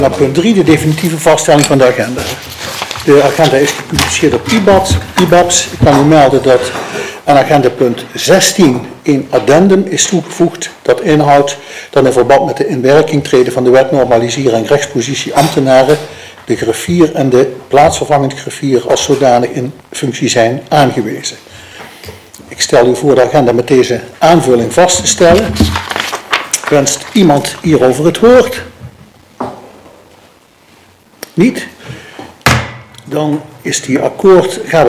Dan punt 3, de definitieve vaststelling van de agenda. De agenda is gepubliceerd op IBABS. Ik kan u melden dat aan agendapunt 16 een addendum is toegevoegd. Dat inhoudt dat in verband met de inwerking treden van de wet normalisering rechtspositie ambtenaren de griffier en de plaatsvervangend griffier als zodanig in functie zijn aangewezen. Ik stel u voor de agenda met deze aanvulling vast te stellen. Wenst iemand hierover het woord? Niet? Dan is die akkoord.